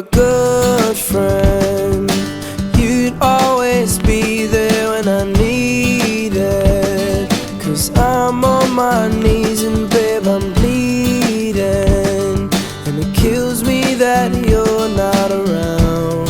good friend. You'd always be there when I need it. 'Cause I'm on my knees and babe, I'm bleeding. And it kills me that you're not around.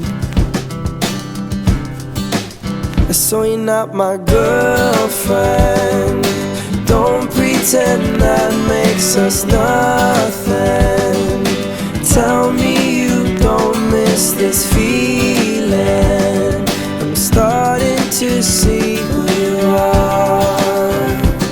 So you're not my girlfriend. Don't pretend that makes us nothing. Tell me you don't miss this feeling. I'm starting to see who you are.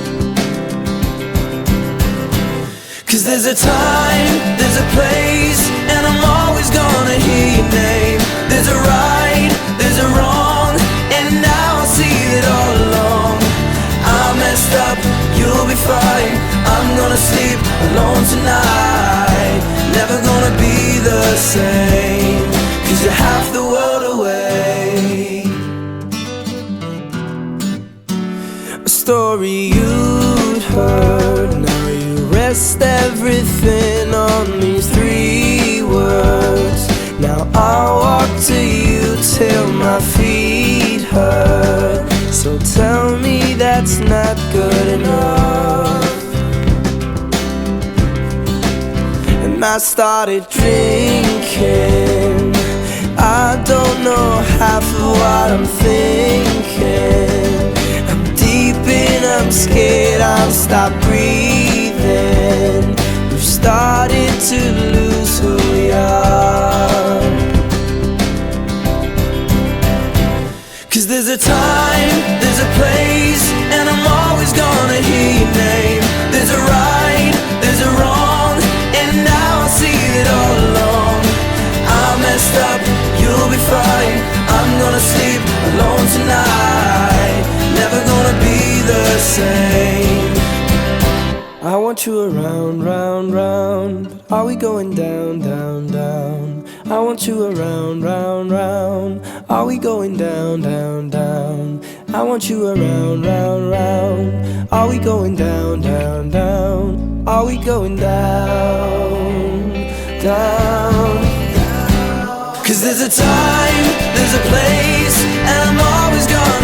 'Cause there's a time, there's a place, and I'm always gonna hear your name. There's a right, there's a wrong, and now I see it all along. I messed up, you'll be fine. I'm gonna sleep alone tonight. Never gonna be the same, 'cause you're half the world away. A story you'd heard, now you rest everything on these 3 words. Now I'll walk to you till my feet hurt. So tell me that's not good enough. And I started drinking. I don't know half of what I'm thinking. I'm deep in, I'm scared, I'll stop breathing. We've started to lose who we are. 'Cause there's a time, there's a place, and I'm always gonna hear your name. There's a right, there's a wrong, and now I see it all along. I messed up, you'll be fine. I'm gonna sleep alone tonight. Never gonna be the same. I want you around, round, round. But are we going down, down, down? I want you around, round, round. Are we going down, down, down? I want you around, round, round. Are we going down, down, down? Are we going down, down? 'Cause there's a time, there's a place, and I'm always gonna